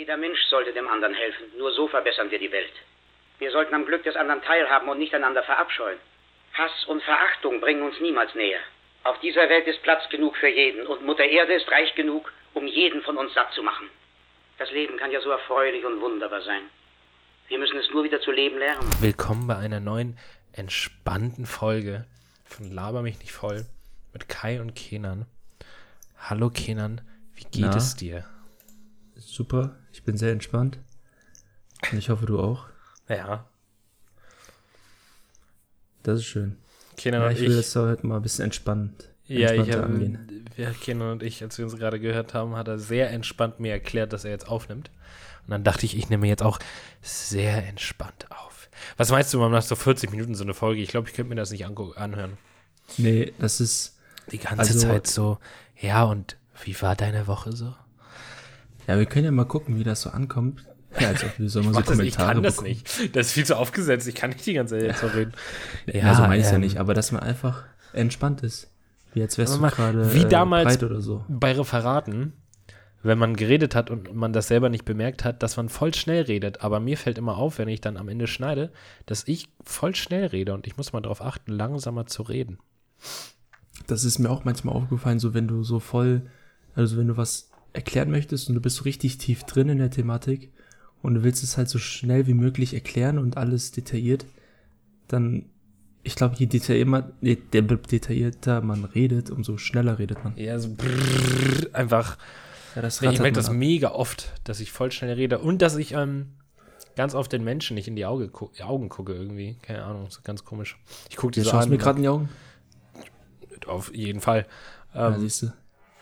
Jeder Mensch sollte dem anderen helfen. Nur so verbessern wir die Welt. Wir sollten am Glück des anderen teilhaben und nicht einander verabscheuen. Hass und Verachtung bringen uns niemals näher. Auf dieser Welt ist Platz genug für jeden und Mutter Erde ist reich genug, um jeden von uns satt zu machen. Das Leben kann ja so erfreulich und wunderbar sein. Wir müssen es nur wieder zu leben lernen. Willkommen bei einer neuen, entspannten Folge von Laber mich nicht voll mit Kai und Kenan. Hallo Kenan, wie geht es dir? Super, ich bin sehr entspannt. Und ich hoffe, du auch. Ja. Das ist schön. Kenan ja, und ich will jetzt heute mal ein bisschen entspannter angehen. Kenan und ich, als wir uns gerade gehört haben, hat er sehr entspannt mir erklärt, dass er jetzt aufnimmt. Und dann dachte ich nehme jetzt auch sehr entspannt auf. Was meinst du, nach so 40 Minuten so eine Folge? Ich glaube, ich könnte mir das nicht anhören. Nee, das ist die ganze Zeit so, ja, und wie war deine Woche so? Ja, wir können ja mal gucken, wie das so ankommt. Ja, als ob wir so Kommentare bekommen. Ich kann das nicht. Das ist viel zu aufgesetzt. Ich kann nicht die ganze Zeit so reden. Ja, so meine ich es ja nicht. Aber dass man einfach entspannt ist. Wie als wärst du gerade wie damals breit oder so. Bei Referaten, wenn man geredet hat und man das selber nicht bemerkt hat, dass man voll schnell redet. Aber mir fällt immer auf, wenn ich dann am Ende schneide, dass ich voll schnell rede. Und ich muss mal darauf achten, langsamer zu reden. Das ist mir auch manchmal aufgefallen, so wenn du so wenn du was erklären möchtest und du bist so richtig tief drin in der Thematik und du willst es halt so schnell wie möglich erklären und alles detailliert, dann, ich glaube, je detaillierter man redet, umso schneller redet man. Ja, so einfach. Ja, ich merke das mega oft, dass ich voll schnell rede und dass ich ganz oft den Menschen nicht in die Augen gucke irgendwie. Keine Ahnung, so ganz komisch. Ich gucke die so an. Schaust du mir gerade in die Augen? Auf jeden Fall. Ja, siehst du.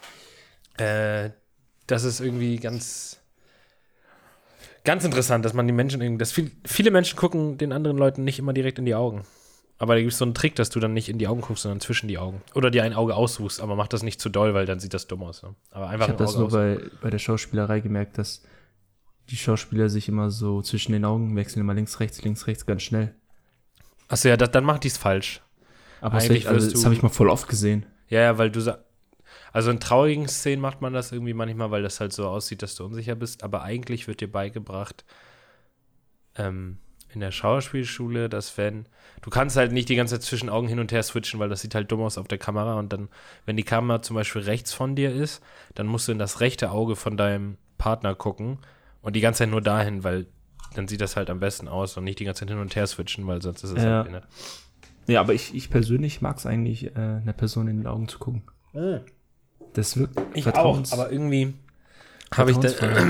Das ist irgendwie ganz interessant, dass man die Menschen viele Menschen gucken den anderen Leuten nicht immer direkt in die Augen. Aber da gibt es so einen Trick, dass du dann nicht in die Augen guckst, sondern zwischen die Augen. Oder dir ein Auge aussuchst, aber mach das nicht zu doll, weil dann sieht das dumm aus. Ne? Aber einfach ich habe das nur bei der Schauspielerei gemerkt, dass die Schauspieler sich immer so zwischen den Augen wechseln, immer links, rechts, ganz schnell. Achso, ja, dann mach ich es falsch. Aber das habe ich mal voll oft gesehen. Ja, weil also in traurigen Szenen macht man das irgendwie manchmal, weil das halt so aussieht, dass du unsicher bist. Aber eigentlich wird dir beigebracht, in der Schauspielschule, dass du kannst halt nicht die ganze Zeit zwischen Augen hin und her switchen, weil das sieht halt dumm aus auf der Kamera. Und dann, wenn die Kamera zum Beispiel rechts von dir ist, dann musst du in das rechte Auge von deinem Partner gucken und die ganze Zeit nur dahin, weil dann sieht das halt am besten aus und nicht die ganze Zeit hin und her switchen, weil sonst ist es halt nicht. Ja, aber ich persönlich mag es eigentlich, einer Person in den Augen zu gucken. Das wirkt ich auch, aber irgendwie habe ich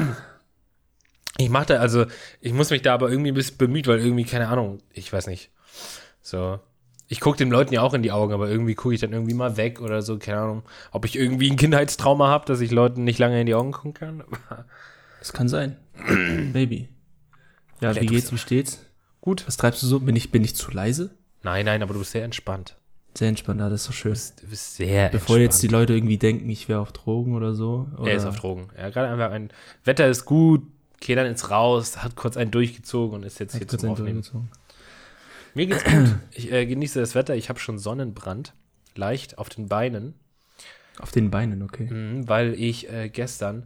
ich muss mich da aber irgendwie ein bisschen bemüht, weil irgendwie, keine Ahnung, ich weiß nicht, so, ich gucke den Leuten ja auch in die Augen, aber irgendwie gucke ich dann irgendwie mal weg oder so, keine Ahnung, ob ich irgendwie ein Kindheitstrauma habe, dass ich Leuten nicht lange in die Augen gucken kann. Das kann sein. Baby. Ja, wie geht's, wie steht's? Gut. Was treibst du so? Bin ich zu leise? Nein, aber du bist sehr entspannt. Sehr entspannt, das ist so schön. Du bist sehr Bevor jetzt die Leute irgendwie denken, ich wäre auf Drogen oder so. Oder? Er ist auf Drogen. Ja, gerade einfach Wetter ist gut, geht dann ins Raus, hat kurz einen durchgezogen und ist jetzt hier zum Aufnehmen. Mir geht's gut. Ich genieße das Wetter. Ich habe schon Sonnenbrand. Leicht auf den Beinen. Auf den Beinen, okay. Weil ich gestern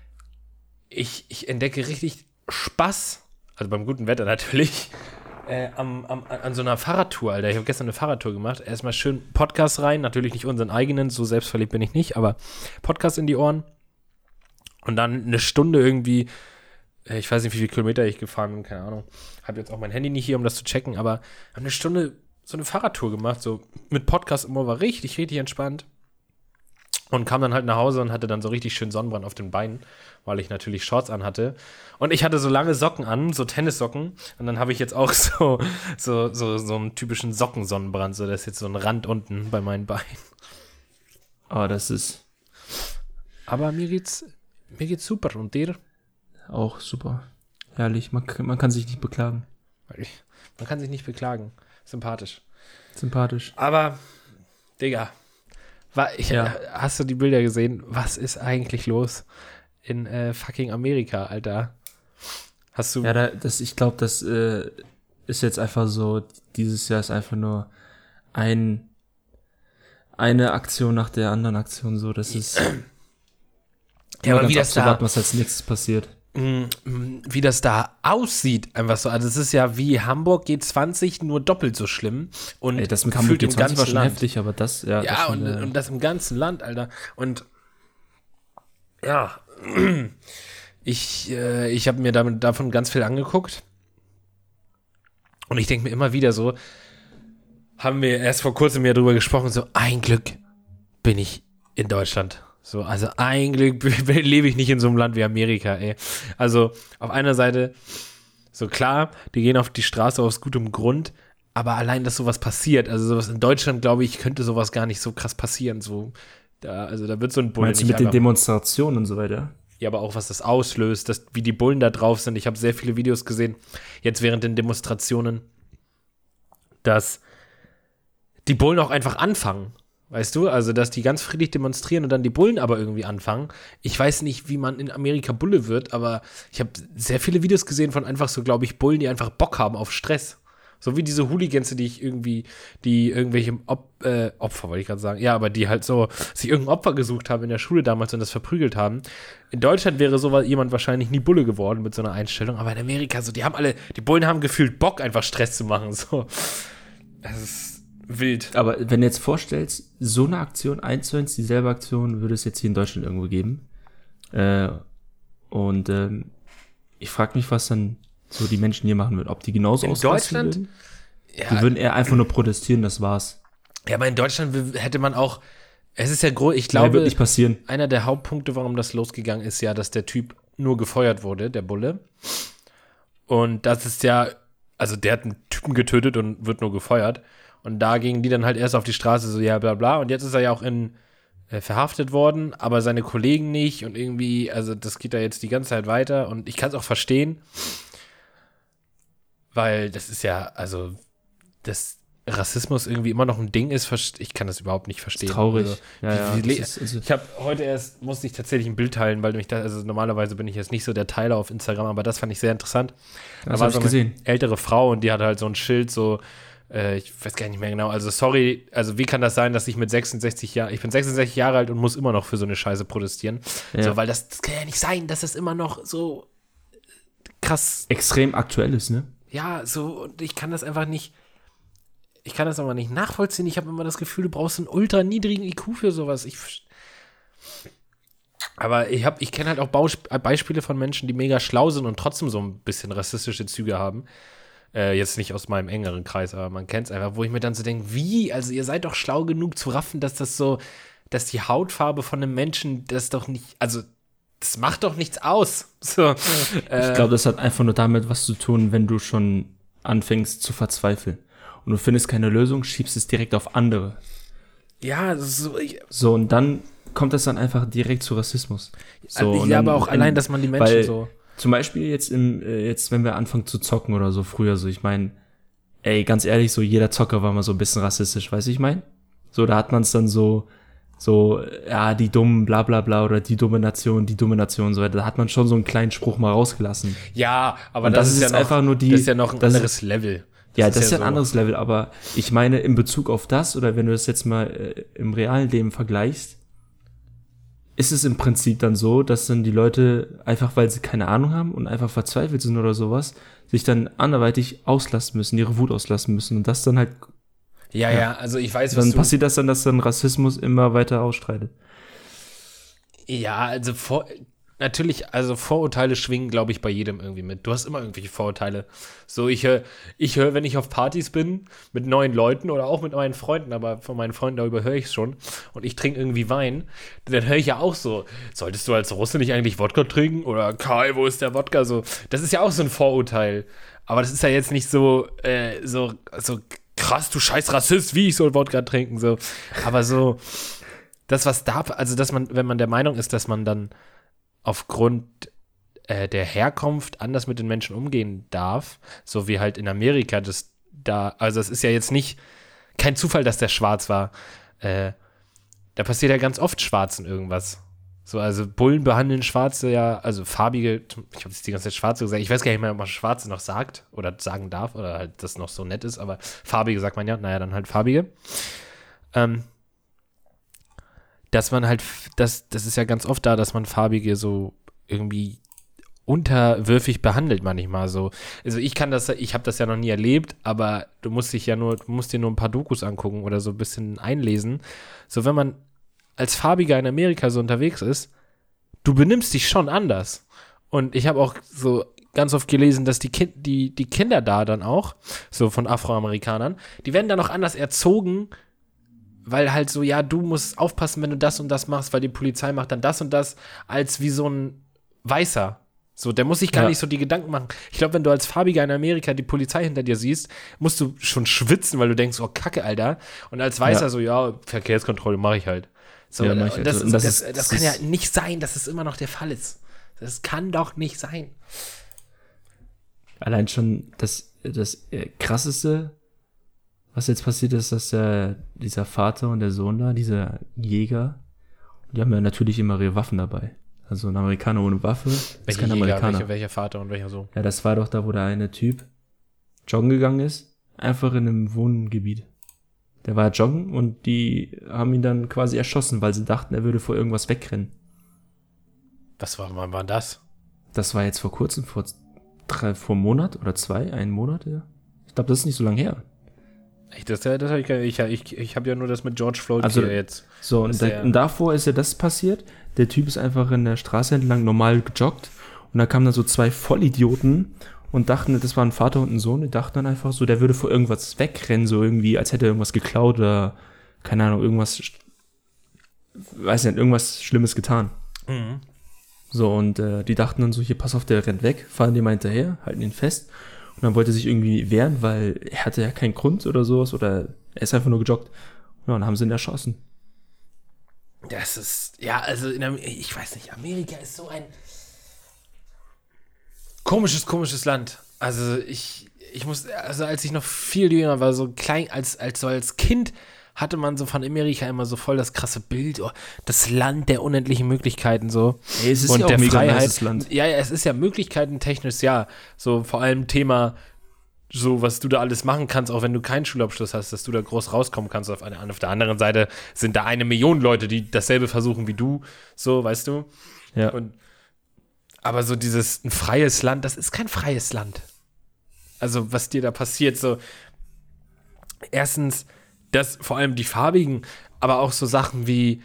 ich entdecke richtig Spaß, also beim guten Wetter natürlich, an so einer Fahrradtour, Alter. Ich habe gestern eine Fahrradtour gemacht. Erstmal schön Podcast rein, natürlich nicht unseren eigenen, so selbstverliebt bin ich nicht, aber Podcast in die Ohren. Und dann eine Stunde irgendwie, ich weiß nicht, wie viele Kilometer ich gefahren bin, keine Ahnung. Habe jetzt auch mein Handy nicht hier, um das zu checken, aber eine Stunde so eine Fahrradtour gemacht, so mit Podcast immer, war richtig, richtig entspannt. Und kam dann halt nach Hause und hatte dann so richtig schön Sonnenbrand auf den Beinen, weil ich natürlich Shorts anhatte. Und ich hatte so lange Socken an, so Tennissocken. Und dann habe ich jetzt auch so einen typischen Sockensonnenbrand. So, da ist jetzt so ein Rand unten bei meinen Beinen. Oh, das ist... Aber mir geht's super. Und dir? Auch super. Herrlich. Man kann sich nicht beklagen. Man kann sich nicht beklagen. Sympathisch. Aber, Digga, hast du die Bilder gesehen? Was ist eigentlich los in fucking Amerika, Alter? Hast du... Ja, ich glaube, das ist jetzt einfach so, dieses Jahr ist einfach nur eine Aktion nach der anderen Aktion so, das ist... Ja, aber wie das abzuwarten, was als nächstes passiert. wie das da aussieht, einfach so. Also es ist ja wie Hamburg G20, nur doppelt so schlimm. Und Ey, das mit Hamburg im G20 ganzen war schon Land. heftig, aber das, ja. Ja, das und das im ganzen Land, Alter. Und ja, ich habe mir davon ganz viel angeguckt. Und ich denke mir immer wieder so, haben wir erst vor kurzem ja drüber gesprochen, so ein Glück bin ich in Deutschland. So, also ein Glück lebe ich nicht in so einem Land wie Amerika, ey. Also auf einer Seite, so klar, die gehen auf die Straße aus gutem Grund, aber allein, dass sowas passiert, also sowas in Deutschland, glaube ich, könnte sowas gar nicht so krass passieren. So, da wird so ein Bulle meinst du nicht mit den einfach- Demonstrationen und so weiter? Ja, aber auch was das auslöst, wie die Bullen da drauf sind. Ich habe sehr viele Videos gesehen, jetzt während den Demonstrationen, dass die Bullen auch einfach anfangen. Weißt du? Also, dass die ganz friedlich demonstrieren und dann die Bullen aber irgendwie anfangen. Ich weiß nicht, wie man in Amerika Bulle wird, aber ich habe sehr viele Videos gesehen von einfach so, glaube ich, Bullen, die einfach Bock haben auf Stress. So wie diese Hooligans, die irgendwelche Opfer, wollte ich gerade sagen. Ja, aber die halt so sich irgendein Opfer gesucht haben in der Schule damals und das verprügelt haben. In Deutschland wäre so jemand wahrscheinlich nie Bulle geworden mit so einer Einstellung, aber in Amerika so, die Bullen haben gefühlt Bock, einfach Stress zu machen. So. Das ist wild. Aber wenn du jetzt vorstellst, so eine Aktion, 1:1, dieselbe Aktion, würde es jetzt hier in Deutschland irgendwo geben. Ich frage mich, was dann so die Menschen hier machen würden. Ob die genauso In ausrasten Deutschland? würden? Ja, Die würden eher einfach nur protestieren, das war's. ja, aber in Deutschland hätte man auch, es ist ja groß, ich Mehr glaube, wird nicht passieren. einer der Hauptpunkte, warum das losgegangen ist, ja, dass der Typ nur gefeuert wurde, der Bulle. Und das ist ja, also der hat einen Typen getötet und wird nur gefeuert. Und da gingen die dann halt erst auf die Straße, so ja, bla bla. Und jetzt ist er ja auch verhaftet worden, aber seine Kollegen nicht. Und irgendwie, also das geht da jetzt die ganze Zeit weiter. Und ich kann es auch verstehen, weil das ist ja, also, dass Rassismus irgendwie immer noch ein Ding ist, ich kann das überhaupt nicht verstehen. Traurig. Also, Ja, ich habe heute musste ich tatsächlich ein Bild teilen, weil mich da, also normalerweise bin ich jetzt nicht so der Teiler auf Instagram, aber das fand ich sehr interessant. Das Da war hab so ich eine gesehen. ältere Frau und die hatte halt so ein Schild, so, ich weiß gar nicht mehr genau, also sorry, also wie kann das sein, dass ich mit 66 Jahren, ich bin 66 Jahre alt und muss immer noch für so eine Scheiße protestieren. Ja. So, weil das kann ja nicht sein, dass das immer noch so krass, Extrem aktuell ist, ne? ja, so, und ich kann das einfach nicht nachvollziehen. Ich habe immer das Gefühl, du brauchst einen ultra niedrigen IQ für sowas. Aber ich kenne halt auch Beispiele von Menschen, die mega schlau sind und trotzdem so ein bisschen rassistische Züge haben. Jetzt nicht aus meinem engeren Kreis, aber man kennt es einfach, wo ich mir dann so denke, wie? Also ihr seid doch schlau genug zu raffen, dass dass die Hautfarbe von einem Menschen, das doch nicht, also das macht doch nichts aus. So, Ich glaube, das hat einfach nur damit was zu tun, wenn du schon anfängst zu verzweifeln. Und du findest keine Lösung, schiebst es direkt auf andere. ja, so, So, und dann kommt das dann einfach direkt zu Rassismus. So, und ja, dann, aber auch allein, dass man die Menschen weil so. Zum Beispiel jetzt, wenn wir anfangen zu zocken oder so früher, so, ich meine, ey, ganz ehrlich, so jeder Zocker war mal so ein bisschen rassistisch, weißt du, ich meine? So, da hat man es dann so, ja, die Dummen, bla bla bla, oder die dumme Nation, so weiter. Da hat man schon so einen kleinen Spruch mal rausgelassen. Ja, aber Und das das ist ja ist noch, einfach nur die- das ist ja noch ein das ist- anderes Level. Ja, das ist ja ein so. anderes Level, aber ich meine, in Bezug auf das, oder wenn du das jetzt mal im realen Leben vergleichst, ist es im Prinzip dann so, dass dann die Leute, einfach weil sie keine Ahnung haben und einfach verzweifelt sind oder sowas, sich dann anderweitig auslassen müssen, ihre Wut auslassen müssen und das dann halt, Ja, also ich weiß, was dann du. passiert das dann, dass dann Rassismus immer weiter ausstreitet. Ja, also natürlich, also Vorurteile schwingen, glaube ich, bei jedem irgendwie mit. Du hast immer irgendwelche Vorurteile. So, ich höre, wenn ich auf Partys bin mit neuen Leuten oder auch mit meinen Freunden, aber von meinen Freunden darüber höre ich es schon und ich trinke irgendwie Wein, dann höre ich ja auch so, solltest du als Russe nicht eigentlich Wodka trinken? Oder Kai, wo ist der Wodka? So, das ist ja auch so ein Vorurteil. Aber das ist ja jetzt nicht so krass, du scheiß Rassist, wie ich soll Wodka trinken, so. Aber so, das, was da, also dass man, wenn man der Meinung ist, dass man dann aufgrund der Herkunft anders mit den Menschen umgehen darf, so wie halt in Amerika, also es ist ja jetzt kein Zufall, dass der schwarz war. Da passiert ja ganz oft Schwarzen irgendwas. So, also Bullen behandeln Schwarze ja, also farbige, ich habe jetzt die ganze Zeit Schwarze gesagt, ich weiß gar nicht mehr, ob man Schwarze noch sagt oder sagen darf oder halt das noch so nett ist, aber farbige sagt man ja, naja, dann halt farbige. Dass man halt, das ist ja ganz oft da, dass man Farbige so irgendwie unterwürfig behandelt manchmal so. Also ich habe das ja noch nie erlebt, aber du musst dir nur ein paar Dokus angucken oder so ein bisschen einlesen. So, wenn man als Farbiger in Amerika so unterwegs ist, du benimmst dich schon anders. Und ich habe auch so ganz oft gelesen, dass die Kinder da dann auch, so von Afroamerikanern, die werden dann auch anders erzogen, weil halt so, ja, du musst aufpassen, wenn du das und das machst, weil die Polizei macht dann das und das, als wie so ein Weißer. So, der muss sich gar nicht so die Gedanken machen. Ich glaube, wenn du als Farbiger in Amerika die Polizei hinter dir siehst, musst du schon schwitzen, weil du denkst, oh, Kacke, Alter. Und als Weißer so, ja, Verkehrskontrolle mache ich halt. So, Ja, und das kann ja nicht sein, dass es immer noch der Fall ist. Das kann doch nicht sein. Allein schon das Krasseste, was jetzt passiert ist, dass dieser Vater und der Sohn da, dieser Jäger, die haben ja natürlich immer ihre Waffen dabei. Also ein Amerikaner ohne Waffe ist kein Amerikaner. Welcher Vater und welcher Sohn? Ja, das war doch da, wo der eine Typ joggen gegangen ist, einfach in einem Wohngebiet. Der war joggen und die haben ihn dann quasi erschossen, weil sie dachten, er würde vor irgendwas wegrennen. Wann war das? Das war jetzt vor kurzem, vor einem Monat oder einen Monat, ja. Ich glaube, das ist nicht so lange her. Echt, das habe ich gar nicht. Ich habe ja nur das mit George Floyd Also, hier jetzt. So, und davor ist ja das passiert. Der Typ ist einfach in der Straße entlang normal gejoggt und da kamen dann so zwei Vollidioten und dachten, das waren ein Vater und ein Sohn. Die dachten dann einfach so, der würde vor irgendwas wegrennen, so irgendwie, als hätte er irgendwas geklaut oder, keine Ahnung, irgendwas Schlimmes getan. Mhm. So, und die dachten dann so, hier, pass auf, der rennt weg, fahren die mal hinterher, halten ihn fest. Und dann wollte er sich irgendwie wehren, weil er hatte ja keinen Grund oder sowas, oder er ist einfach nur gejoggt. Ja, und dann haben sie ihn erschossen. Das ist, ja, also ich weiß nicht, Amerika ist so ein komisches Land. Also als ich noch viel jünger war, so klein, als Kind, hatte man so von Amerika immer so voll das krasse Bild, oh, das Land der unendlichen Möglichkeiten so. Ey, es ist und ja auch der ein mega Freiheit. nices Land. Ja, es ist ja möglichkeitentechnisch, ja. So vor allem Thema, so was du da alles machen kannst, auch wenn du keinen Schulabschluss hast, dass du da groß rauskommen kannst. Auf der anderen Seite sind da 1 Million Leute, die dasselbe versuchen wie du, so, weißt du? Ja. Aber so ein freies Land, das ist kein freies Land. Also was dir da passiert, so erstens, das vor allem die Farbigen, aber auch so Sachen wie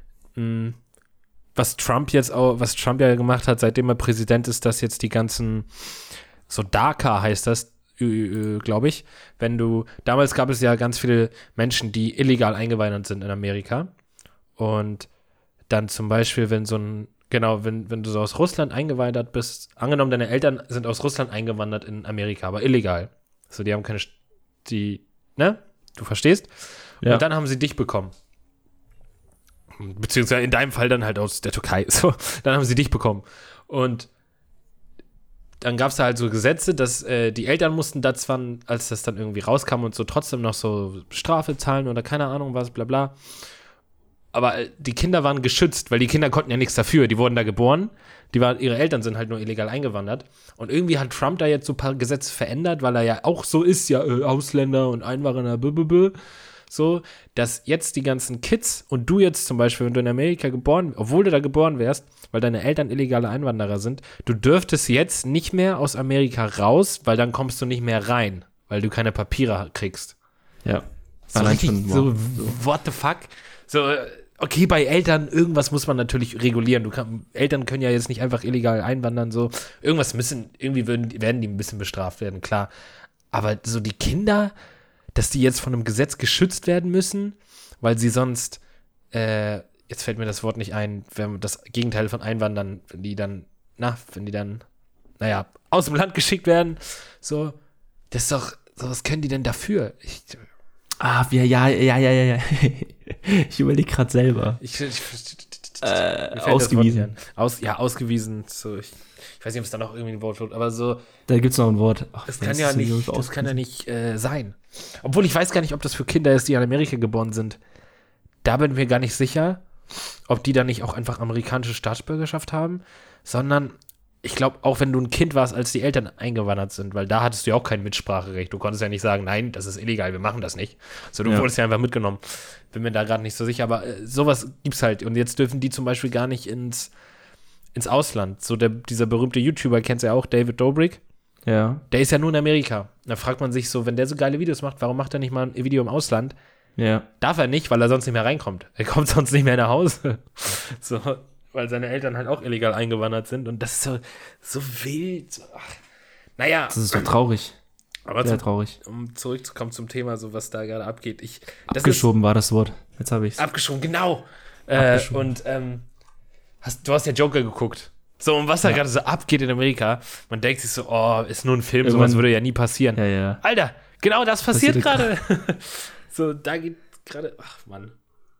was Trump ja gemacht hat, seitdem er Präsident ist, dass jetzt die ganzen, so DACA heißt das, glaube ich, damals gab es ja ganz viele Menschen, die illegal eingewandert sind in Amerika und dann zum Beispiel, wenn du so aus Russland eingewandert bist, angenommen, deine Eltern sind aus Russland eingewandert in Amerika, aber illegal. So, die haben ne? Du verstehst? Ja. Und dann haben sie dich bekommen. Beziehungsweise in deinem Fall dann halt aus der Türkei. So, dann haben sie dich bekommen. Und dann gab es da halt so Gesetze, dass die Eltern mussten da zwar, als das dann irgendwie rauskam und so, trotzdem noch so Strafe zahlen oder keine Ahnung was, bla bla. Aber die Kinder waren geschützt, weil die Kinder konnten ja nichts dafür. Die wurden da geboren. Ihre Eltern sind halt nur illegal eingewandert. Und irgendwie hat Trump da jetzt so ein paar Gesetze verändert, weil er ja auch so ist, ja, Ausländer und Einwanderer, so, dass jetzt die ganzen Kids und du jetzt zum Beispiel, wenn du in Amerika obwohl du da geboren wärst, weil deine Eltern illegale Einwanderer sind, du dürftest jetzt nicht mehr aus Amerika raus, weil dann kommst du nicht mehr rein, weil du keine Papiere kriegst. Ja. So richtig, so, what the fuck? So, okay, bei Eltern, irgendwas muss man natürlich regulieren. Eltern können ja jetzt nicht einfach illegal einwandern, so. Irgendwie werden die ein bisschen bestraft werden, klar. Aber so die Kinder, dass die jetzt von einem Gesetz geschützt werden müssen, weil sie sonst, jetzt fällt mir das Wort nicht ein, wenn das Gegenteil von Einwandern, wenn die dann, aus dem Land geschickt werden, so, das ist doch, so, was können die denn dafür? Ja. Ich überlege gerade selber. Ausgewiesen. Ausgewiesen. So, ich weiß nicht, ob es da noch irgendwie ein Wort wird, aber so. Da gibt es noch ein Wort. Das kann ja nicht sein. Obwohl ich weiß gar nicht, ob das für Kinder ist, die in Amerika geboren sind. Da bin ich mir gar nicht sicher, ob die dann nicht auch einfach amerikanische Staatsbürgerschaft haben, sondern ich glaube, auch wenn du ein Kind warst, als die Eltern eingewandert sind, weil da hattest du ja auch kein Mitspracherecht. Du konntest ja nicht sagen, nein, das ist illegal, wir machen das nicht. So, du wurdest ja einfach mitgenommen. Bin mir da gerade nicht so sicher, aber sowas gibt's halt. Und jetzt dürfen die zum Beispiel gar nicht ins Ausland. So dieser berühmte YouTuber, kennst du ja auch, David Dobrik. Ja. Der ist ja nur in Amerika. Da fragt man sich so, wenn der so geile Videos macht, warum macht er nicht mal ein Video im Ausland? Ja. Darf er nicht, weil er sonst nicht mehr reinkommt. Er kommt sonst nicht mehr nach Hause. So, weil seine Eltern halt auch illegal eingewandert sind. Und das ist so wild. So, naja. Das ist doch traurig. Aber sehr traurig. Um zurückzukommen zum Thema, so was da gerade abgeht. Abgeschoben war das Wort. Jetzt habe ich es. Abgeschoben, genau. Und du hast ja Joker geguckt. So, und was da gerade so abgeht in Amerika, man denkt sich so, oh, ist nur ein Film, Irgendwann, sowas würde ja nie passieren. Ja. Alter, genau das passiert gerade. So, da geht gerade, ach Mann.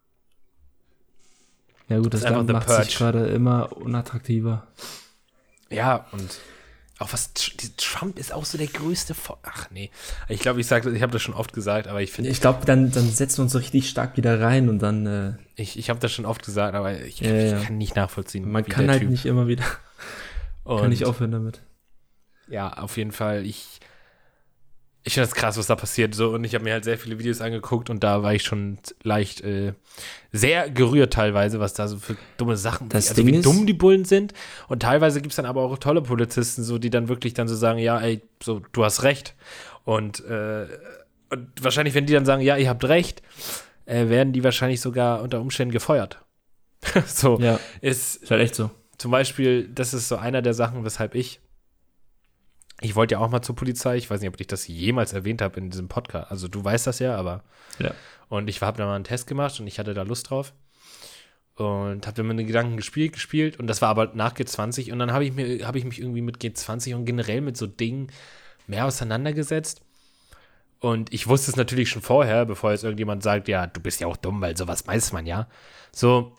Ja gut, das Land macht sich gerade immer unattraktiver. Ja, und auch Trump ist auch so der größte Ach nee, ich glaube, ich habe das schon oft gesagt, aber ich finde... Ich glaube, dann setzen wir uns so richtig stark wieder rein und dann... Ich habe das schon oft gesagt, aber ich kann nicht nachvollziehen. Man kann halt nicht immer wieder... kann nicht aufhören damit. Ja, auf jeden Fall, ich finde das krass, was da passiert. So, und ich habe mir halt sehr viele Videos angeguckt und da war ich schon leicht sehr gerührt teilweise, was da so für dumme Sachen, wie dumm die Bullen sind. Und teilweise gibt es dann aber auch tolle Polizisten, so, die dann wirklich dann so sagen, ja, ey, so, du hast recht. Und wahrscheinlich, wenn die dann sagen, ja, ihr habt recht, werden die wahrscheinlich sogar unter Umständen gefeuert. So, ja, ist halt echt so. Zum Beispiel, das ist so einer der Sachen, weshalb ich wollte ja auch mal zur Polizei. Ich weiß nicht, ob ich das jemals erwähnt habe in diesem Podcast. Also du weißt das ja, aber ja. Und ich habe da mal einen Test gemacht und ich hatte da Lust drauf und habe mir meine Gedanken gespielt und das war aber nach G20 und dann habe ich mich irgendwie mit G20 und generell mit so Dingen mehr auseinandergesetzt und ich wusste es natürlich schon vorher, bevor jetzt irgendjemand sagt, ja, du bist ja auch dumm, weil sowas weiß man ja. So,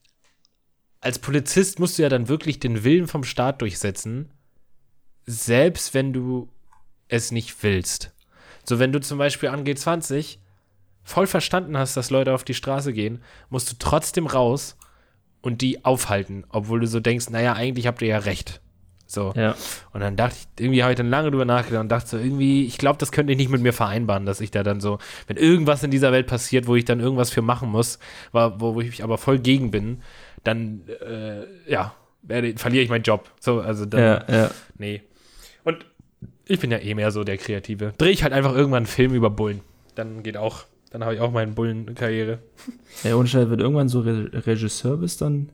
als Polizist musst du ja dann wirklich den Willen vom Staat durchsetzen, selbst wenn du es nicht willst. So, wenn du zum Beispiel an G20 voll verstanden hast, dass Leute auf die Straße gehen, musst du trotzdem raus und die aufhalten, obwohl du so denkst, naja, eigentlich habt ihr ja recht. So. Ja. Und dann dachte ich, irgendwie habe ich dann lange drüber nachgedacht und dachte so, irgendwie, ich glaube, das könnt ihr nicht mit mir vereinbaren, dass ich da dann so, wenn irgendwas in dieser Welt passiert, wo ich dann irgendwas für machen muss, wo ich aber voll gegen bin, dann, verliere ich meinen Job. So, also dann, nee. Und ich bin ja eh mehr so der Kreative. Drehe ich halt einfach irgendwann einen Film über Bullen. Dann habe ich auch meine Bullenkarriere. Ja, und wenn du irgendwann so Regisseur bist, dann...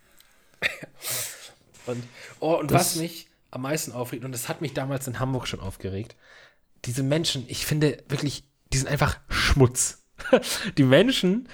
Und was mich am meisten aufregt, und das hat mich damals in Hamburg schon aufgeregt, diese Menschen, ich finde wirklich, die sind einfach Schmutz. Die Menschen,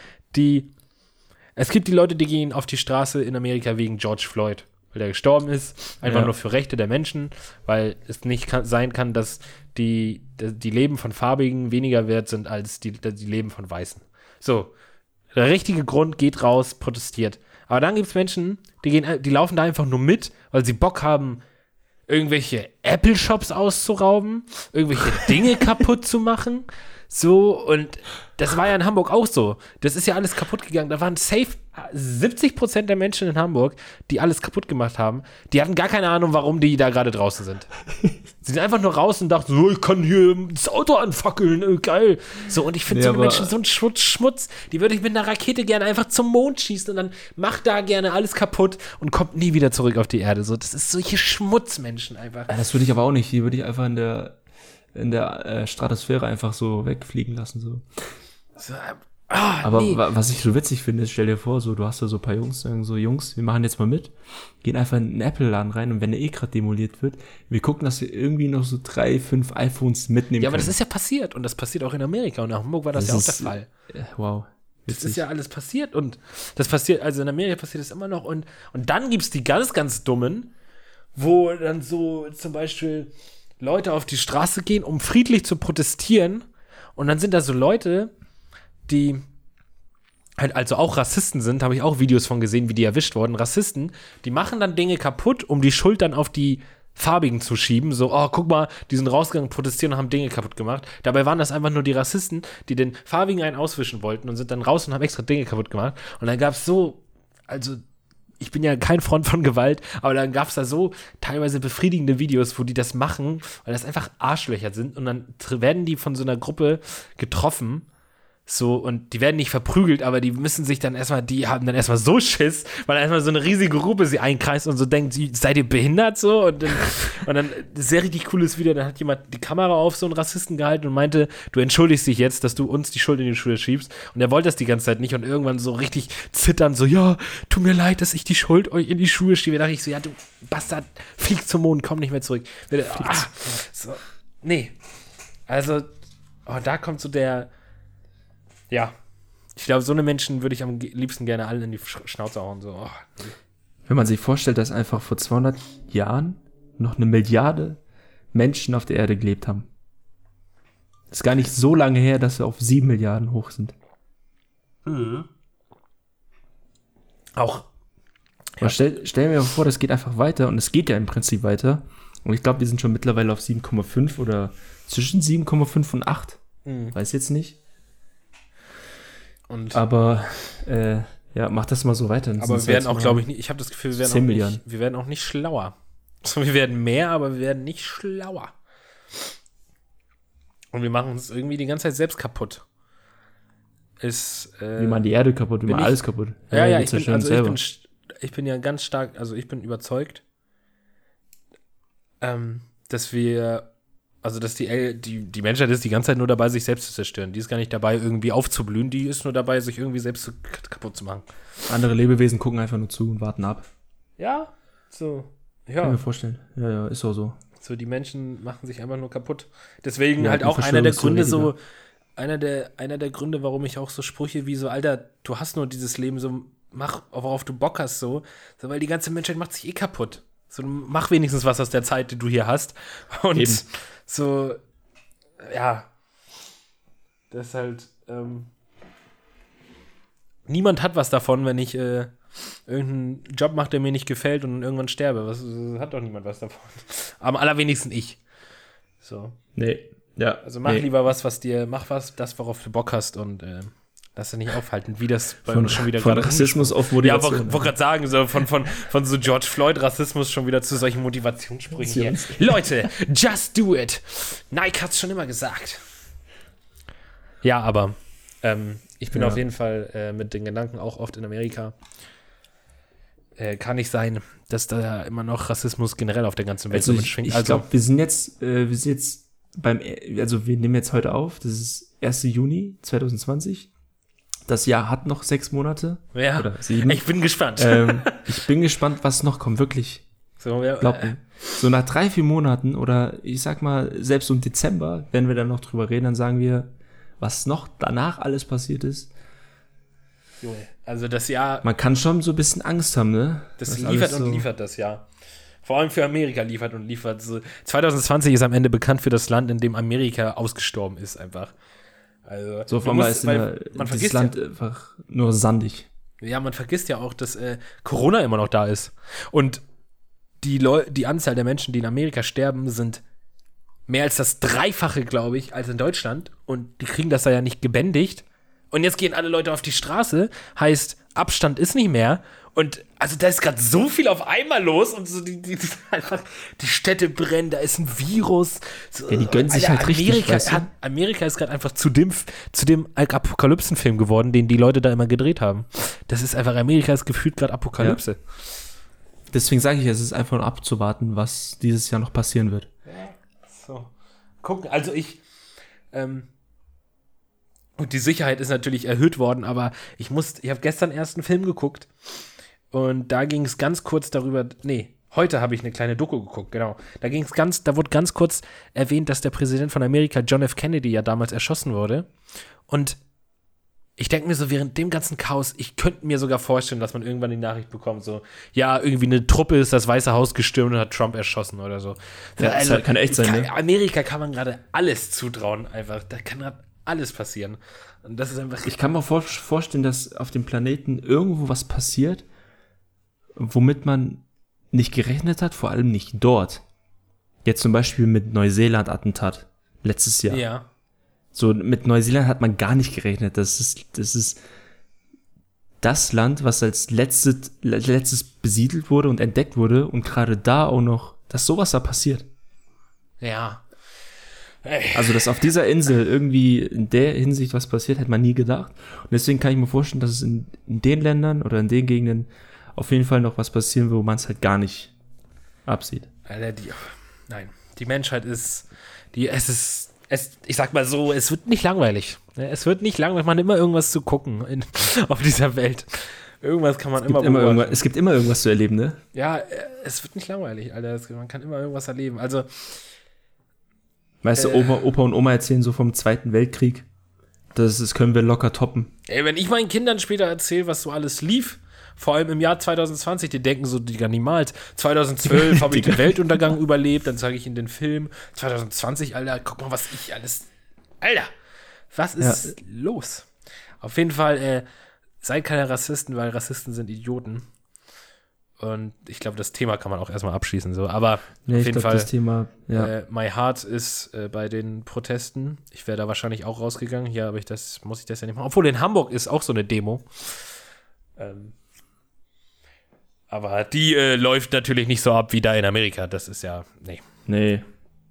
es gibt die Leute, die gehen auf die Straße in Amerika wegen George Floyd, weil der gestorben ist, einfach nur für Rechte der Menschen, weil es nicht sein kann, dass die Leben von Farbigen weniger wert sind als die Leben von Weißen. So, der richtige Grund, geht raus, protestiert. Aber dann gibt es Menschen, die laufen da einfach nur mit, weil sie Bock haben, irgendwelche Apple-Shops auszurauben, irgendwelche Dinge kaputt zu machen. So, und das war ja in Hamburg auch so. Das ist ja alles kaputt gegangen. Da waren safe 70% der Menschen in Hamburg, die alles kaputt gemacht haben. Die hatten gar keine Ahnung, warum die da gerade draußen sind. Sie sind einfach nur raus und dachten so, ich kann hier das Auto anfackeln, geil. So, und ich finde so Menschen so ein Schmutz. Die würde ich mit einer Rakete gerne einfach zum Mond schießen und dann macht da gerne alles kaputt und kommt nie wieder zurück auf die Erde. So, das ist solche Schmutzmenschen einfach. Das würde ich aber auch nicht. Die würde ich einfach in der Stratosphäre einfach so wegfliegen lassen. So. Aber nee. Was ich so witzig finde, ist, stell dir vor, so, du hast da so ein paar Jungs, wir machen jetzt mal mit, gehen einfach in einen Apple-Laden rein und wenn der gerade demoliert wird, wir gucken, dass wir irgendwie noch so 3, 5 iPhones mitnehmen können. Ja, aber das ist ja passiert und das passiert auch in Amerika und in Hamburg war das ja auch der Fall. Wow. Das ist ja alles passiert und das passiert, also in Amerika passiert das immer noch und dann gibt's die ganz, ganz Dummen, wo dann so zum Beispiel Leute auf die Straße gehen, um friedlich zu protestieren und dann sind da so Leute, die halt also auch Rassisten sind, habe ich auch Videos von gesehen, wie die erwischt wurden. Rassisten, die machen dann Dinge kaputt, um die Schuld dann auf die Farbigen zu schieben. So, oh, guck mal, die sind rausgegangen, protestieren und haben Dinge kaputt gemacht. Dabei waren das einfach nur die Rassisten, die den Farbigen einen auswischen wollten und sind dann raus und haben extra Dinge kaputt gemacht. Und dann gab es ich bin ja kein Freund von Gewalt, aber dann gab es da so teilweise befriedigende Videos, wo die das machen, weil das einfach Arschlöcher sind und dann werden die von so einer Gruppe getroffen. So, und die werden nicht verprügelt, aber die müssen sich dann erstmal, die haben dann erstmal so Schiss, weil erstmal so eine riesige Gruppe sie einkreist und so denkt, seid ihr behindert so? Und dann sehr richtig cooles Video, dann hat jemand die Kamera auf so einen Rassisten gehalten und meinte, du entschuldigst dich jetzt, dass du uns die Schuld in die Schuhe schiebst. Und er wollte das die ganze Zeit nicht und irgendwann so richtig zittern, so, ja, tut mir leid, dass ich die Schuld euch in die Schuhe schiebe. Da dachte ich so, ja, du Bastard, flieg zum Mond, komm nicht mehr zurück. So, nee. Also, da kommt so der. Ja, ich glaube, so eine Menschen würde ich am liebsten gerne alle in die Schnauze hauen. So. Wenn man sich vorstellt, dass einfach vor 200 Jahren noch 1 Milliarde Menschen auf der Erde gelebt haben. Das ist gar nicht so lange her, dass wir auf 7 Milliarden hoch sind. Mhm. Auch. Ja. Stell mir vor, das geht einfach weiter und es geht ja im Prinzip weiter. Und ich glaube, wir sind schon mittlerweile auf 7,5 oder zwischen 7,5 und 8. Weiß jetzt nicht. Aber mach das mal so weiter. Aber wir werden auch, glaube ich, nicht, ich habe das Gefühl, wir werden auch nicht schlauer. Also wir werden mehr, aber wir werden nicht schlauer. Und wir machen uns irgendwie die ganze Zeit selbst kaputt. Wir machen die Erde kaputt, wir machen alles kaputt. Ja, ich bin ja ganz stark, also ich bin überzeugt, dass die Menschheit ist die ganze Zeit nur dabei, sich selbst zu zerstören. Die ist gar nicht dabei, irgendwie aufzublühen. Die ist nur dabei, sich irgendwie selbst kaputt zu machen. Andere Lebewesen gucken einfach nur zu und warten ab. Ja, so. Ja. Kann ich mir vorstellen. Ja, ist auch so. So, die Menschen machen sich einfach nur kaputt. Deswegen halt auch einer der Gründe so, einer der Gründe, warum ich auch so Sprüche wie so, Alter, du hast nur dieses Leben, so, mach, worauf du Bock hast, so weil die ganze Menschheit macht sich kaputt. So, mach wenigstens was aus der Zeit, die du hier hast. Und eben. So, ja, das ist halt, niemand hat was davon, wenn ich irgendeinen Job mache, der mir nicht gefällt und irgendwann sterbe. Hat doch niemand was davon. Am allerwenigsten ich. So. Nee, ja. Also mach lieber was, das, worauf du Bock hast und lass dich nicht aufhalten, wie das bei uns schon wieder gerade Rassismus auf Motivation. Ja, wollte gerade sagen, so von so George Floyd Rassismus schon wieder zu solchen Motivationssprüchen hier. Leute, just do it. Nike hat's schon immer gesagt. Ja, aber ich bin auf jeden Fall mit den Gedanken auch oft in Amerika. Kann nicht sein, dass da immer noch Rassismus generell auf der ganzen Welt so mitschwingt. Ich glaube, wir sind jetzt wir nehmen jetzt heute auf, das ist 1. Juni 2020. Das Jahr hat noch 6 Monate. Ja, oder 7. Ich bin gespannt. Ich bin gespannt, was noch kommt, wirklich. So, ja, glaub mir. So nach 3-4 Monaten oder ich sag mal, selbst im Dezember, wenn wir dann noch drüber reden, dann sagen wir, was noch danach alles passiert ist. Also das Jahr... Man kann schon so ein bisschen Angst haben, ne? Das liefert das Jahr. Vor allem für Amerika liefert. So, 2020 ist am Ende bekannt für das Land, in dem Amerika ausgestorben ist, einfach. Also, so von mal ist das Land einfach nur sandig. Ja, man vergisst ja auch, dass Corona immer noch da ist. Und die Anzahl der Menschen, die in Amerika sterben, sind mehr als das Dreifache, glaube ich, als in Deutschland. Und die kriegen das da ja nicht gebändigt. Und jetzt gehen alle Leute auf die Straße. Heißt, Abstand ist nicht mehr. Und also da ist gerade so viel auf einmal los. Und so die Städte brennen, da ist ein Virus. So, ja, die gönnen sich halt richtig. Amerika ist gerade einfach zu dem Apokalypsenfilm geworden, den die Leute da immer gedreht haben. Das ist einfach, Amerika ist gefühlt gerade Apokalypse. Ja. Deswegen sage ich, es ist einfach nur abzuwarten, was dieses Jahr noch passieren wird. Ja, so. Gucken, also und die Sicherheit ist natürlich erhöht worden, aber ich habe gestern erst einen Film geguckt und da ging es ganz kurz darüber, heute habe ich eine kleine Doku geguckt, genau. Da wurde ganz kurz erwähnt, dass der Präsident von Amerika, John F. Kennedy, ja damals erschossen wurde. Und ich denke mir so, während dem ganzen Chaos, ich könnte mir sogar vorstellen, dass man irgendwann die Nachricht bekommt, so, ja, irgendwie eine Truppe ist das Weiße Haus gestürmt und hat Trump erschossen oder so. Ja, also, das kann echt sein, ne? Amerika kann man gerade alles zutrauen, einfach. Da kann gerade alles passieren. Und das ist einfach. Ich kann mir vorstellen, dass auf dem Planeten irgendwo was passiert, womit man nicht gerechnet hat, vor allem nicht dort. Jetzt zum Beispiel mit Neuseeland-Attentat letztes Jahr. Ja. So, mit Neuseeland hat man gar nicht gerechnet. Das ist das Land, was als letztes besiedelt wurde und entdeckt wurde und gerade da auch noch, dass sowas da passiert. Ja. Also, dass auf dieser Insel irgendwie in der Hinsicht was passiert, hätte man nie gedacht. Und deswegen kann ich mir vorstellen, dass es in den Ländern oder in den Gegenden auf jeden Fall noch was passieren, wo man es halt gar nicht absieht. Alter, die Menschheit ich sag mal so, es wird nicht langweilig. Es wird nicht langweilig, man hat immer irgendwas zu gucken auf dieser Welt. Irgendwas kann man Es gibt immer irgendwas zu erleben, ne? Ja, es wird nicht langweilig, Alter. Man kann immer irgendwas erleben. Also, weißt du, Opa und Oma erzählen so vom Zweiten Weltkrieg. Das können wir locker toppen. Ey, wenn ich meinen Kindern später erzähle, was so alles lief, vor allem im Jahr 2020, die denken so, die gar niemals. 2012 habe ich den Weltuntergang überlebt, dann zeige ich ihnen den Film. 2020, Alter, guck mal, was ich alles. Alter, was ist los? Auf jeden Fall, seid keine Rassisten, weil Rassisten sind Idioten. Und ich glaube, das Thema kann man auch erstmal abschließen. So. Aber auf jeden Fall, das Thema, my heart ist bei den Protesten. Ich wäre da wahrscheinlich auch rausgegangen. Hier muss ich das ja nicht machen. Obwohl in Hamburg ist auch so eine Demo. Aber die läuft natürlich nicht so ab wie da in Amerika. Das ist ja, Nee.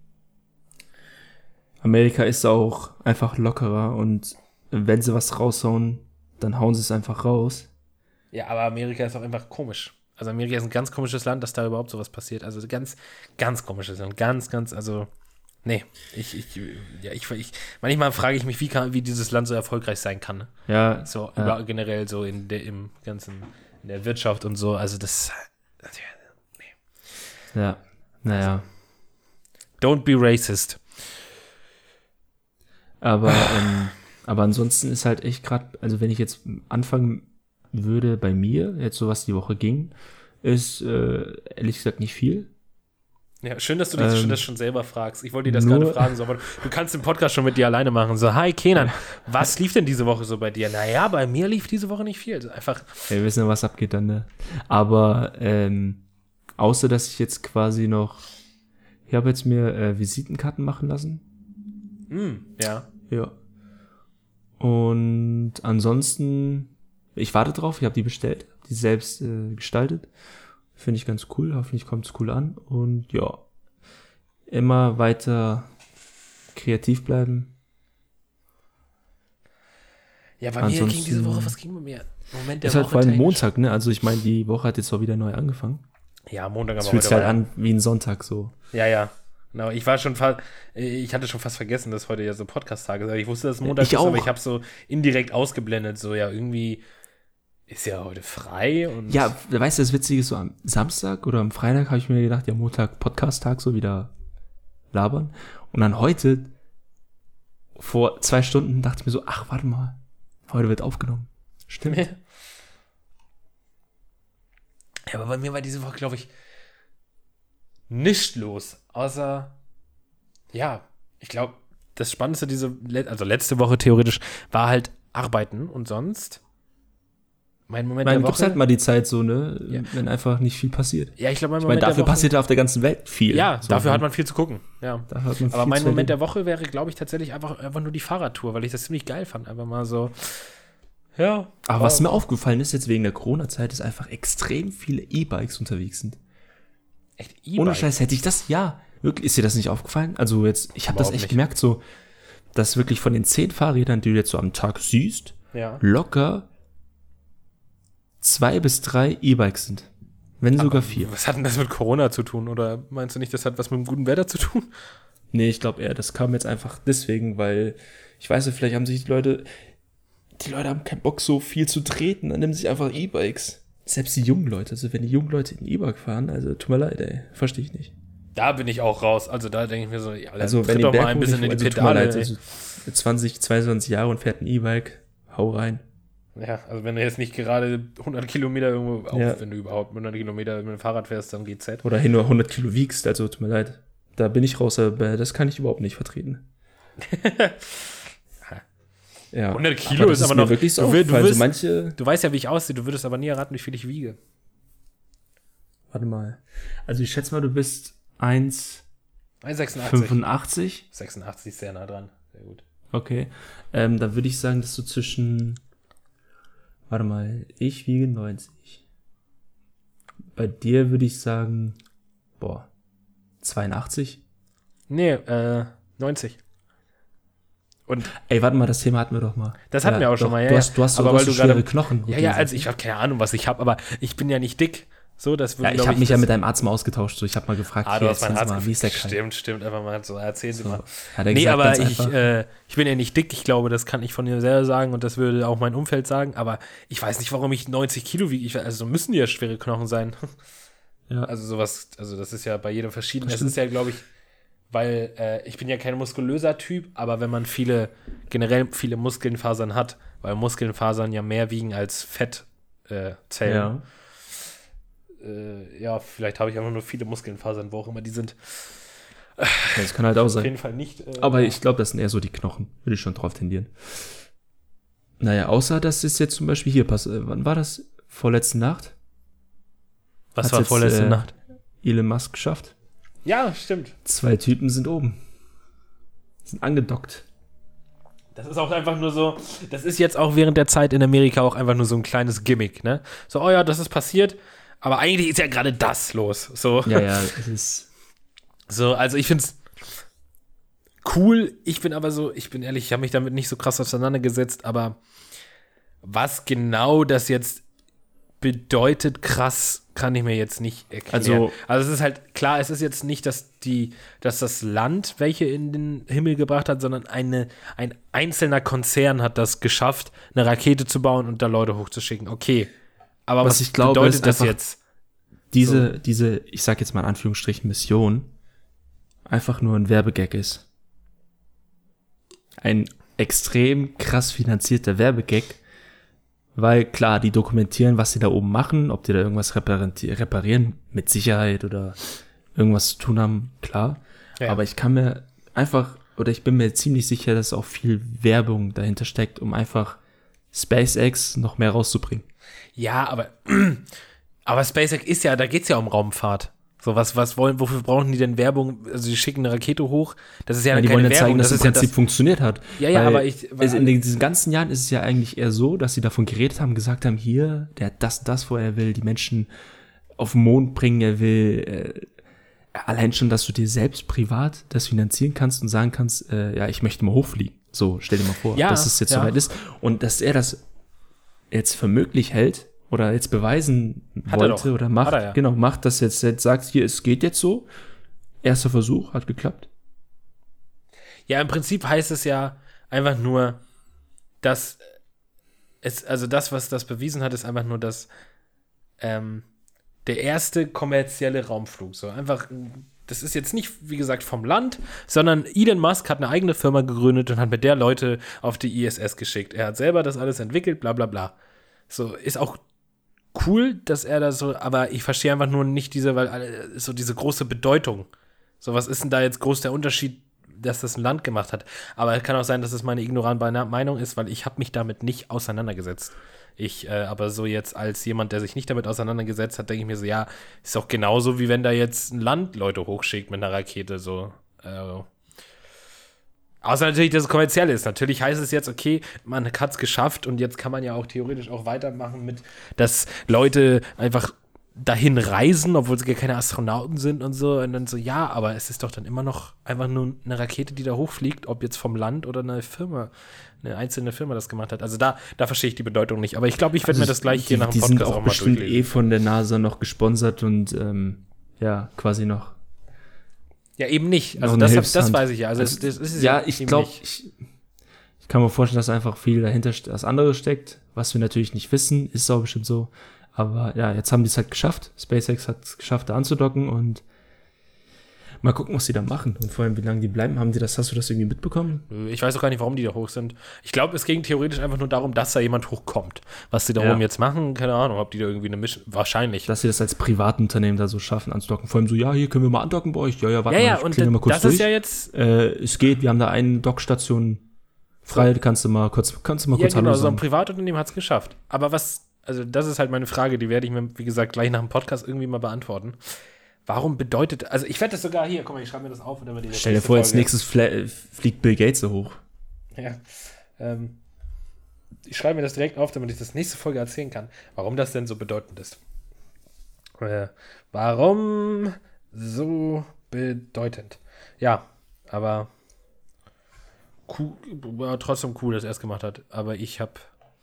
Amerika ist auch einfach lockerer und wenn sie was raushauen, dann hauen sie es einfach raus. Ja, aber Amerika ist auch einfach komisch. Also Amerika ist ein ganz komisches Land, dass da überhaupt sowas passiert. Also ganz, ganz komisches Land. Ganz, ganz, also, nee. Manchmal frage ich mich, wie dieses Land so erfolgreich sein kann. Ne? Ja. So, generell so in der Wirtschaft und so. Also das, nee. Ja, naja. Don't be racist. Aber ansonsten ist halt echt gerade, also wenn ich jetzt anfangen würde bei mir, jetzt so was die Woche ging, ist ehrlich gesagt nicht viel. Ja, schön, dass du dich das schon selber fragst. Ich wollte dir das gerade fragen, so, aber du kannst den Podcast schon mit dir alleine machen. So, hi Kenan, was lief denn diese Woche so bei dir? Naja, bei mir lief diese Woche nicht viel. Also einfach. Ja, wir wissen ja, was abgeht dann, ne? Aber außer, dass ich jetzt quasi noch, ich habe jetzt mir Visitenkarten machen lassen. Ja. Ja. Und ansonsten, ich warte drauf, ich habe die bestellt, die selbst gestaltet. Finde ich ganz cool, hoffentlich kommt es cool an. Und ja, immer weiter kreativ bleiben. Ja, bei mir ging diese Woche, was ging bei mir? Moment, der ist halt vor allem Montag, ne? Also ich meine, die Woche hat jetzt auch wieder neu angefangen. Ja, Montag haben wir heute. Es fühlt sich halt an wie ein Sonntag so. Ja. Genau, ich hatte schon fast vergessen, dass heute ja so Podcast-Tag ist. Ich wusste, dass Montag ist, aber ich habe so indirekt ausgeblendet, so ja, irgendwie ist ja heute frei. Und ja, weißt du, das Witzige ist, so am Samstag oder am Freitag habe ich mir gedacht, ja, Montag Podcast-Tag, so wieder labern. Und dann heute, vor 2 Stunden, dachte ich mir so, ach, warte mal, heute wird aufgenommen. Stimmt. Ja, aber bei mir war diese Woche, glaube ich, nicht los, außer, ja, ich glaube, das Spannendste letzte Woche theoretisch, war halt Arbeiten und sonst, mein Moment der Woche. Gibt's halt mal die Zeit so, ne, ja. Wenn einfach nicht viel passiert. Ja, ich glaube, dafür passiert ja auf der ganzen Welt viel. Ja, so, dafür hat man viel zu gucken, ja. Aber mein Moment der Woche wäre, glaube ich, tatsächlich einfach nur die Fahrradtour, weil ich das ziemlich geil fand, einfach mal so, ja. Aber was mir aufgefallen ist, jetzt wegen der Corona-Zeit, ist einfach extrem viele E-Bikes unterwegs sind. Echt E-Bike? Ohne Scheiß hätte ich das, ja, wirklich, ist dir das nicht aufgefallen? Also jetzt, ich habe das echt gemerkt, so, dass wirklich von den 10 Fahrrädern, die du jetzt so am Tag siehst, locker 2 bis 3 E-Bikes sind. Wenn sogar 4. Was hat denn das mit Corona zu tun? Oder meinst du nicht, das hat was mit dem guten Wetter zu tun? Nee, ich glaube eher, das kam jetzt einfach deswegen, weil, ich weiß nicht, vielleicht haben sich die Leute haben keinen Bock, so viel zu treten, dann nehmen sich einfach E-Bikes. Selbst die jungen Leute, also wenn die jungen Leute in E-Bike fahren, also tut mir leid, ey, verstehe ich nicht. Da bin ich auch raus, also da denke ich mir so, ja, also wenn doch mal ein bisschen in die Pedale. Also 20, 22 Jahre und fährt ein E-Bike, hau rein. Ja, also wenn du jetzt nicht gerade 100 Kilometer irgendwo, wenn du überhaupt 100 Kilometer mit dem Fahrrad fährst, dann GZ. Oder hin nur 100 Kilo wiegst, also tut mir leid. Da bin ich raus, aber das kann ich überhaupt nicht vertreten. Ja, 100 Kilo ist aber noch wirklich so. Du weißt ja, wie ich aussehe, du würdest aber nie erraten, wie viel ich wiege. Warte mal. Also ich schätze mal, du bist 1,85. 86 ist sehr nah dran. Sehr gut. Okay. Dann würde ich sagen, dass du zwischen. Warte mal, ich wiege 90. Bei dir würde ich sagen, 82. Nee, 90. Und Ey, warte mal, das Thema hatten wir doch mal. das hatten wir auch schon mal, ja. Du hast aber so weil du schwere gerade Knochen. Ja, also ich habe keine Ahnung, was ich habe, aber ich bin ja nicht dick. So, das würde, ich habe mich ja mit deinem Arzt mal ausgetauscht. So, ich habe mal gefragt, du hast meinen Arzt mal, wie ist der Kai? Stimmt, einfach mal so, erzählen Sie mal. Hat er Nee, gesagt, aber ganz ich bin ja nicht dick, ich glaube, das kann ich von mir selber sagen und das würde auch mein Umfeld sagen, aber ich weiß nicht, warum ich 90 Kilo wiege. Also müssen die ja schwere Knochen sein. Ja. Also sowas, also das ist ja bei jedem verschieden. Es ist ja, glaube ich, weil ich bin ja kein muskulöser Typ, aber wenn man generell viele Muskelfasern hat, weil Muskelfasern ja mehr wiegen als Fettzellen. Ja, vielleicht habe ich einfach nur viele Muskelfasern, wo auch immer die sind. Das kann halt auch sein. Auf jeden Fall nicht. Aber ich glaube, das sind eher so die Knochen. Würde ich schon drauf tendieren. Naja, außer dass es jetzt zum Beispiel hier passt. Wann war das? Vorletzte Nacht? Was Hat's war jetzt, vorletzte Nacht? Elon Musk geschafft. Ja, stimmt. 2 Typen sind oben. Sind angedockt. Das ist auch einfach nur so, das ist jetzt auch während der Zeit in Amerika auch einfach nur so ein kleines Gimmick, ne? So, oh ja, das ist passiert, aber eigentlich ist ja gerade das los. So. Ja, es ist. So, also ich find's cool, ich bin ehrlich, ich habe mich damit nicht so krass auseinandergesetzt, aber was genau das jetzt bedeutet, krass, kann ich mir jetzt nicht erklären. Also es ist halt klar, es ist jetzt nicht, dass das Land welche in den Himmel gebracht hat, sondern ein einzelner Konzern hat das geschafft, eine Rakete zu bauen und da Leute hochzuschicken. Okay, aber was ich glaube, bedeutet das jetzt? Diese, ich sag jetzt mal in Anführungsstrichen, Mission einfach nur ein Werbegag ist. Ein extrem krass finanzierter Werbegag, weil klar, die dokumentieren, was sie da oben machen, ob die da irgendwas reparieren, mit Sicherheit oder irgendwas zu tun haben, klar. Ja. Aber ich bin mir ziemlich sicher, dass auch viel Werbung dahinter steckt, um einfach SpaceX noch mehr rauszubringen. Ja, aber SpaceX ist ja, da geht's ja um Raumfahrt. So, wofür brauchen die denn Werbung? Also, die schicken eine Rakete hoch. Das ist ja die keine wollen ja Werbung. zeigen, dass es im Prinzip funktioniert hat. Ja, aber in diesen ganzen Jahren ist es ja eigentlich eher so, dass sie davon geredet haben, gesagt haben, hier, der hat das vor, er will die Menschen auf den Mond bringen, er will allein schon, dass du dir selbst privat das finanzieren kannst und sagen kannst, ich möchte mal hochfliegen. So, stell dir mal vor, dass es jetzt soweit ist. Und dass er das jetzt für möglich hält, oder jetzt beweisen wollte oder macht, macht das jetzt sagt hier, es geht jetzt so. Erster Versuch, hat geklappt. Ja, im Prinzip heißt es ja einfach nur, dass das, was das bewiesen hat, ist einfach nur, dass der erste kommerzielle Raumflug, so einfach, das ist jetzt nicht, wie gesagt, vom Land, sondern Elon Musk hat eine eigene Firma gegründet und hat mit der Leute auf die ISS geschickt. Er hat selber das alles entwickelt, bla bla bla. So, ist auch cool, dass er da so, aber ich verstehe einfach nur nicht diese große Bedeutung. So, was ist denn da jetzt groß der Unterschied, dass das ein Land gemacht hat? Aber es kann auch sein, dass es meine ignorante Meinung ist, weil ich habe mich damit nicht auseinandergesetzt. Aber so jetzt als jemand, der sich nicht damit auseinandergesetzt hat, denke ich mir so, ja, ist doch genauso, wie wenn da jetzt ein Land Leute hochschickt mit einer Rakete, so. Außer natürlich, dass es kommerziell ist. Natürlich heißt es jetzt, okay, man hat es geschafft und jetzt kann man ja auch theoretisch auch weitermachen mit, dass Leute einfach dahin reisen, obwohl sie gar keine Astronauten sind und so. Und dann so, ja, aber es ist doch dann immer noch einfach nur eine Rakete, die da hochfliegt, ob jetzt vom Land oder eine einzelne Firma das gemacht hat. Also da verstehe ich die Bedeutung nicht. Aber ich glaube, ich werde mir das gleich hier nach dem Podcast auch mal durchlesen. Die sind bestimmt von der NASA noch gesponsert und quasi noch. Ja, eben nicht. Also das weiß ich ja. Also das ist ich glaube, ich kann mir vorstellen, dass einfach viel dahinter das andere steckt, was wir natürlich nicht wissen, ist auch bestimmt so. Aber ja, jetzt haben die es halt geschafft. SpaceX hat es geschafft, da anzudocken und mal gucken, was sie da machen und vor allem, wie lange die bleiben. Hast du das irgendwie mitbekommen? Ich weiß auch gar nicht, warum die da hoch sind. Ich glaube, es ging theoretisch einfach nur darum, dass da jemand hochkommt. Was sie da oben jetzt machen, keine Ahnung, ob die da irgendwie eine Mission, wahrscheinlich. Dass sie das als Privatunternehmen da so schaffen, anzudocken. Vor allem so, ja, hier können wir mal andocken bei euch. Ja, warte mal, und wir mal kurz das durch. Ist ja jetzt es geht, wir haben da eine Dockstation frei, kannst du mal kurz Hallo sagen. So ein Privatunternehmen hat es geschafft. Aber das ist halt meine Frage, die werde ich mir, wie gesagt, gleich nach dem Podcast irgendwie mal beantworten. Warum bedeutet, also ich werde das sogar hier, guck mal, ich schreibe mir das auf. Stell dir vor, als nächstes fliegt Bill Gates so hoch. Ja, ich schreibe mir das direkt auf, damit ich das nächste Folge erzählen kann, warum das denn so bedeutend ist. Warum so bedeutend? Ja, aber cool, war trotzdem cool, dass er es gemacht hat. Aber ich habe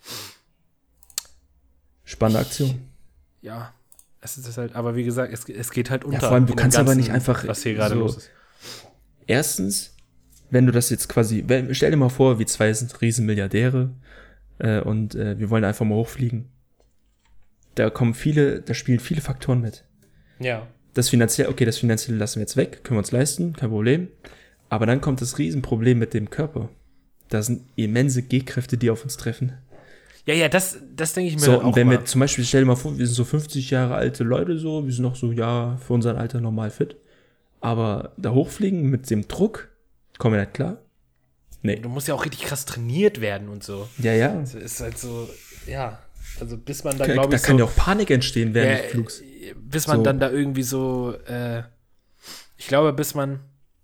Spannende Aktion. ja, es ist halt, aber wie gesagt, es geht halt unter. Ja, vor allem, du in dem kannst aber Ganzen, nicht einfach was hier gerade so- los ist. Erstens, wenn du das jetzt quasi, stell dir mal vor, wir zwei sind Riesenmilliardäre und wir wollen einfach mal hochfliegen. Da spielen viele Faktoren mit. Ja. Das Finanzielle lassen wir jetzt weg, können wir uns leisten, kein Problem. Aber dann kommt das Riesenproblem mit dem Körper. Da sind immense G-Kräfte, die auf uns treffen. Ja, das denke ich mir So, dann auch und wenn mal. wir zum Beispiel, stell dir mal vor, wir sind so 50 Jahre alte Leute so, wir sind noch so, ja, für unser Alter normal fit. Aber da hochfliegen mit dem Druck, kommen wir nicht klar? Nee. Du musst ja auch richtig krass trainiert werden und so. Ja. Das ist halt so, ja, also bis man da, Da glaube ich, kann so, ja auch Panik entstehen während des Flugs. bis man So. dann da irgendwie so, ich glaube, bis man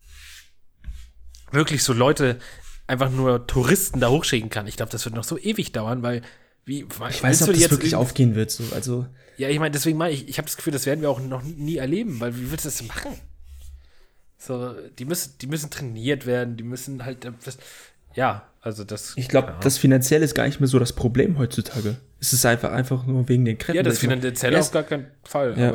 wirklich so Leute, einfach nur Touristen da hochschicken kann. Ich glaube, das wird noch so ewig dauern, weil Ich weiß nicht, ob das wirklich aufgehen wird. So. Also, Ja, ich meine, deswegen meine ich habe das Gefühl, das werden wir auch noch nie erleben, weil wie willst du das machen? So, die müssen trainiert werden, die müssen halt, also das. ich glaube, das Finanzielle ist gar nicht mehr so das Problem heutzutage. Es ist einfach nur wegen den Kräften. Ja, das Finanzielle auf gar keinen Fall. Ja. Aber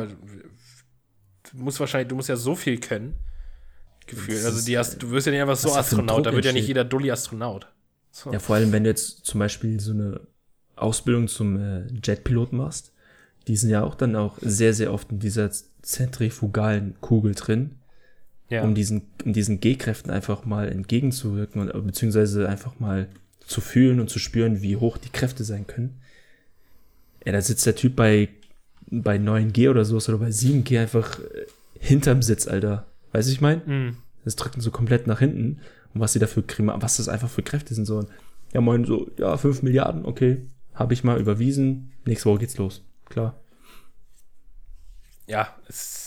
du musst ja so viel können. Gefühlt. Also du wirst ja nicht einfach so was da für ein Astronaut, Druck da wird ja nicht entsteht. jeder Dulli Astronaut. So. Ja, vor allem, wenn du jetzt zum Beispiel so eine Ausbildung zum Jetpiloten machst, die sind ja auch dann auch sehr, sehr oft in dieser zentrifugalen Kugel drin, Ja. um diesen G-Kräften einfach mal entgegenzuwirken und beziehungsweise einfach mal zu fühlen und zu spüren, wie hoch die Kräfte sein können. Ja, da sitzt der Typ bei 9G oder so oder bei 7G einfach hinterm Sitz, Alter. Weißt du, ich meine? Mhm. Das drückt ihn so komplett nach hinten. Und was das einfach für Kräfte sind. So, ja, moin, so, ja, 5 Milliarden, okay. Habe ich mal überwiesen. Nächste Woche geht's los. Klar. Ja,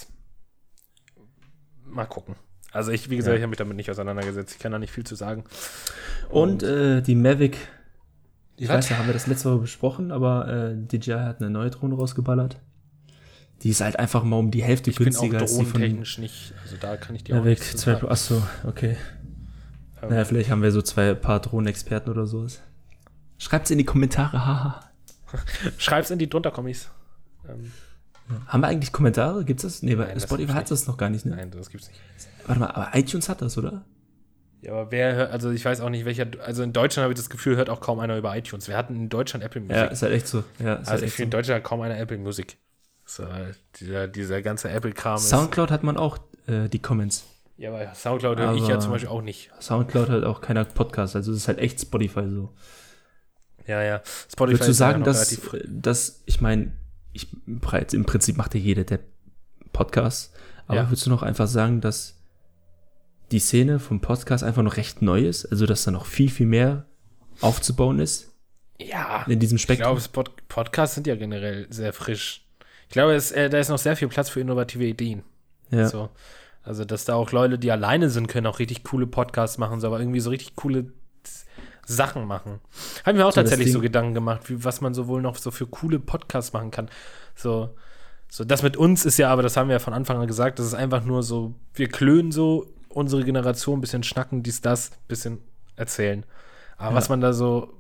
mal gucken. Also wie gesagt, ich habe mich damit nicht auseinandergesetzt. Ich kann da nicht viel zu sagen. Und die Mavic, ich Was? weiß nicht, haben wir das letzte Woche besprochen, aber DJI hat eine neue Drohne rausgeballert. Die ist halt einfach mal um die Hälfte Ich bin auch günstiger als die von drohnentechnisch nicht, also da kann ich dir auch Mavic nichts zu 2 Pro. sagen. Achso, okay. Naja, vielleicht haben wir so paar Drohnenexperten oder sowas. Schreibt's in die Kommentare, haha. Schreib's in die drunter-Kommis. Haben wir eigentlich Kommentare? Gibt's das? Nee, bei Nein, das Spotify gibt's hat das noch gar nicht, ne? Nein, das gibt's nicht. Warte mal, aber iTunes hat das, oder? Ja, aber wer hört, also ich weiß auch nicht, also in Deutschland habe ich das Gefühl, hört auch kaum einer über iTunes. Wir hatten in Deutschland Apple Music. Ja, ist halt echt so. Ja, ist also halt ich echt finde, in so. Deutschland hat kaum einer Apple Music. So, dieser ganze Apple-Kram ist. Soundcloud hat man auch die Comments. Ja, aber Soundcloud höre ich ja zum Beispiel auch nicht. Soundcloud hat auch keiner Podcast, also es ist halt echt Spotify so. Ja. Spotify Würdest du ist ja sagen, noch dass, relativ ich meine, im Prinzip macht ja jeder der Podcast, aber Ja. würdest du noch einfach sagen, dass die Szene vom Podcast einfach noch recht neu ist, also dass da noch viel, viel mehr aufzubauen ist Ja, in diesem ich Spektrum? glaube, Podcasts sind ja generell sehr frisch. Ich glaube, da ist noch sehr viel Platz für innovative Ideen. Ja. So. Also, dass da auch Leute, die alleine sind, können auch richtig coole Podcasts machen, so, aber irgendwie so richtig coole Sachen machen. Haben wir auch So, das tatsächlich so Ding- Gedanken gemacht, was man so wohl noch so für coole Podcasts machen kann. So das mit uns ist ja, aber das haben wir ja von Anfang an gesagt, das ist einfach nur so, wir klönen so unsere Generation, ein bisschen schnacken, das, bisschen erzählen. Aber Ja. was man da so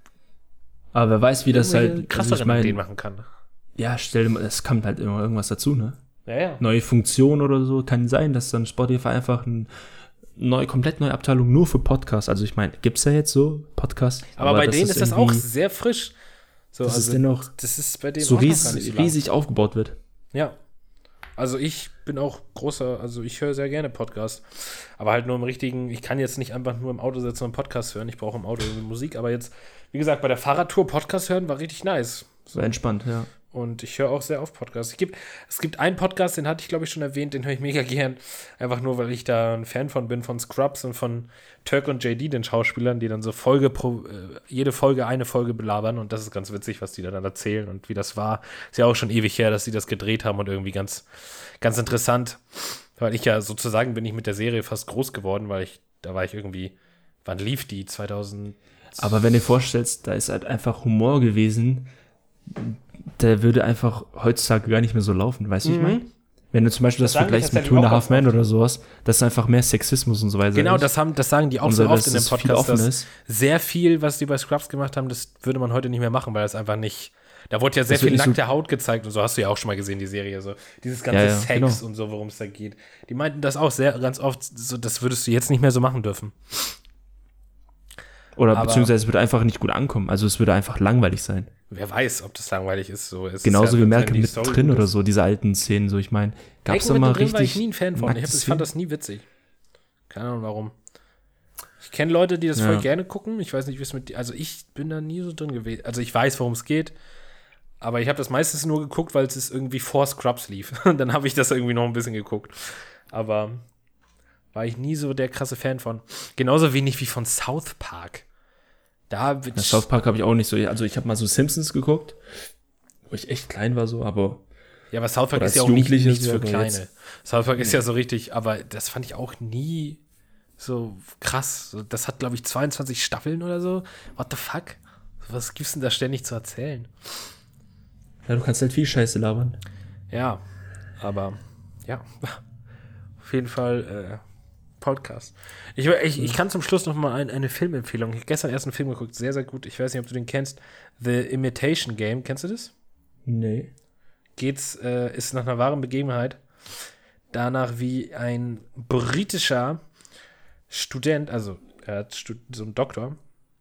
Aber wer weiß, wie das irgendwelche halt, krasseren also ich Ideen mein, machen kann. ja, stell dir mal, es kommt halt immer irgendwas dazu, ne? Ja. Neue Funktion oder so, kann sein, dass dann Spotify einfach komplett neue Abteilung nur für Podcasts, also ich meine, gibt's ja jetzt so Podcasts. Aber bei denen ist das auch irgendwie- sehr frisch. So, dass es also, dennoch das ist bei denen so auch noch gar nicht so lang. riesig aufgebaut wird. Ja. Also ich bin auch also ich höre sehr gerne Podcasts. Aber halt nur im richtigen, ich kann jetzt nicht einfach nur im Auto sitzen und Podcast hören. Ich brauche im Auto irgendwie Musik. Aber jetzt, wie gesagt, bei der Fahrradtour Podcast hören war richtig nice. So entspannt, ja. Und ich höre auch sehr oft Podcasts. Es gibt einen Podcast, den hatte ich, glaube ich, schon erwähnt, den höre ich mega gern. Einfach nur, weil ich da ein Fan von bin, von Scrubs und von Turk und JD, den Schauspielern, die dann so jede Folge eine Folge belabern. Und das ist ganz witzig, was die da dann erzählen und wie das war. Ist ja auch schon ewig her, dass sie das gedreht haben und irgendwie ganz, ganz interessant. Weil ich ja sozusagen bin ich mit der Serie fast groß geworden, weil da war ich irgendwie, wann lief die? 2000? Aber wenn du dir vorstellst, da ist halt einfach Humor gewesen, der würde einfach heutzutage gar nicht mehr so laufen, weißt du, wie ich meine? Wenn du zum Beispiel das sagen die vergleichst mit tatsächlich Two and a auch Half ganz Men oder sowas, das ist einfach mehr Sexismus und so weiter. Genau, das sagen die auch so oft in dem Podcast, dass sehr viel, was die bei Scrubs gemacht haben, das würde man heute nicht mehr machen, weil das einfach nicht. Da wurde ja sehr viel nackte Haut gezeigt und so, hast du ja auch schon mal gesehen, die Serie. So. Dieses ganze Sex und so, worum es da geht. Die meinten das auch ganz oft, so, das würdest du jetzt nicht mehr so machen dürfen. Oder beziehungsweise es würde einfach nicht gut ankommen. Also es würde einfach langweilig sein. Wer weiß, ob das langweilig ist. So. Genauso wie Malcolm mit drin oder so, diese alten Szenen. So, ich meine, gab es da mal richtig. War ich nie ein Fan von. Ich fand das nie witzig. Keine Ahnung warum. Ich kenne Leute, die das voll gerne gucken. Ich weiß nicht, wie es mit. Also ich bin da nie so drin gewesen. Also ich weiß, worum es geht. Aber ich habe das meistens nur geguckt, weil es irgendwie vor Scrubs lief. Dann habe ich das irgendwie noch ein bisschen geguckt. Aber war ich nie so der krasse Fan von. Genauso wenig wie von South Park. South Park habe ich auch nicht so. Also ich habe mal so Simpsons geguckt, wo ich echt klein war so, aber. Ja, aber South Park ist ja auch nichts für Kleine. South Park ist ja so richtig, aber das fand ich auch nie so krass. Das hat, glaube ich, 22 Staffeln oder so. What the fuck? Was gibt's denn da ständig zu erzählen? Ja, du kannst halt viel Scheiße labern. Ja, aber ja, auf jeden Fall Podcast. Ich kann zum Schluss noch mal eine Filmempfehlung. Ich habe gestern erst einen Film geguckt, sehr, sehr gut. Ich weiß nicht, ob du den kennst. The Imitation Game. Kennst du das? Nee. Ist nach einer wahren Begebenheit danach, wie ein britischer Student, also er hat so einen Doktor,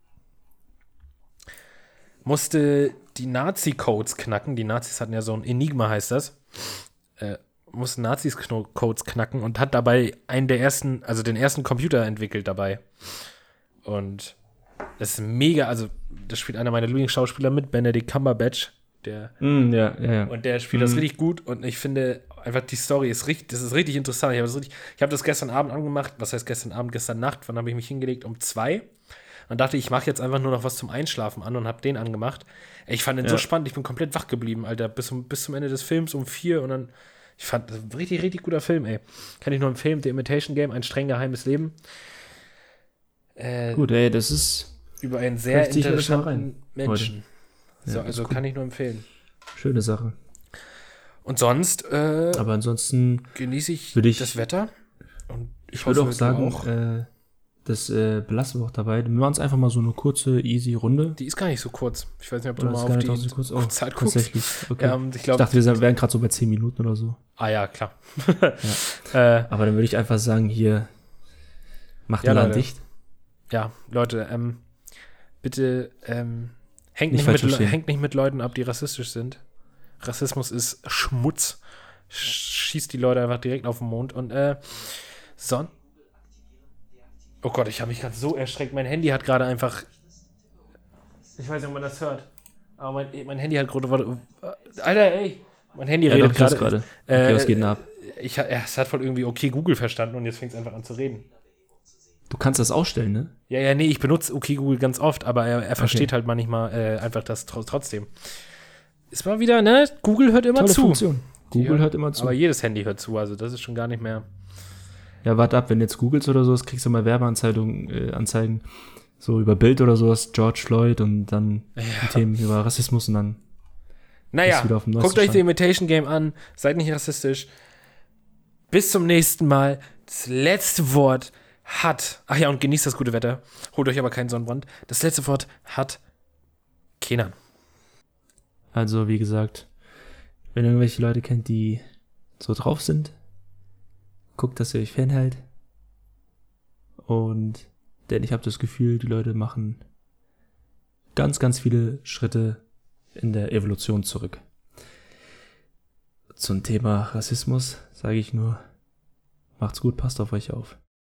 musste die Nazi-Codes knacken. Die Nazis hatten ja so ein Enigma, heißt das. Musste Nazis-Codes knacken und hat dabei den ersten Computer entwickelt dabei. Und das ist mega, also das spielt einer meiner Lieblingsschauspieler mit, Benedict Cumberbatch. Und der spielt das richtig gut und ich finde einfach, die Story ist richtig interessant. Ich habe das gestern Abend angemacht. Was heißt gestern Abend? Gestern Nacht. Wann habe ich mich hingelegt? Um 2. Dann dachte ich mache jetzt einfach nur noch was zum Einschlafen an und habe den angemacht. Ich fand den so spannend. Ich bin komplett wach geblieben, Alter. Bis zum Ende des Films um 4 und dann, ich fand das ein richtig, richtig guter Film, ey. Kann ich nur empfehlen. The Imitation Game, ein streng geheimes Leben. Gut, ey, das ist über einen sehr interessanten Menschen. So, also kann ich nur empfehlen. Schöne Sache. Und sonst aber ansonsten genieße ich das Wetter. Und ich würde auch sagen, das belassen wir auch dabei. Wir machen es einfach mal so eine kurze, easy Runde. Die ist gar nicht so kurz. Ich weiß nicht, ob du mal auf die Zeit guckst. Tatsächlich. Okay. Ja, ich dachte, wir wären gerade so bei 10 Minuten oder so. Ah ja, klar. Aber dann würde ich einfach sagen, hier, macht den Laden dicht. Ja, Leute, bitte hängt nicht mit Leuten ab, die rassistisch sind. Rassismus ist Schmutz. Schießt die Leute einfach direkt auf den Mond. Und oh Gott, ich habe mich gerade so erschreckt. Mein Handy hat gerade einfach. Ich weiß nicht, ob man das hört. Aber mein Handy hat gerade. Alter, ey! Mein Handy redet gerade. Okay, was geht denn ab? Es hat voll irgendwie okay Google verstanden und jetzt fängt es einfach an zu reden. Du kannst das ausstellen, ne? Ja, nee, ich benutze okay Google ganz oft, aber er versteht halt manchmal einfach das trotzdem. Ist mal wieder, ne? Google hört immer Tolle zu. Funktion. Google hört immer zu. Aber jedes Handy hört zu, also das ist schon gar nicht mehr. Ja, warte ab, wenn du jetzt googelst oder sowas, kriegst du mal Werbeanzeigen, so über Bild oder sowas, George Floyd und dann die Themen über Rassismus und dann guckt euch The Imitation Game an, seid nicht rassistisch. Bis zum nächsten Mal. Das letzte Wort hat, ach ja, und genießt das gute Wetter. Holt euch aber keinen Sonnenbrand. Das letzte Wort hat Kenan. Also, wie gesagt, wenn ihr irgendwelche Leute kennt, die so drauf sind, guckt, dass ihr euch fernhält. Denn ich habe das Gefühl, die Leute machen ganz, ganz viele Schritte in der Evolution zurück. Zum Thema Rassismus sage ich nur, macht's gut, passt auf euch auf.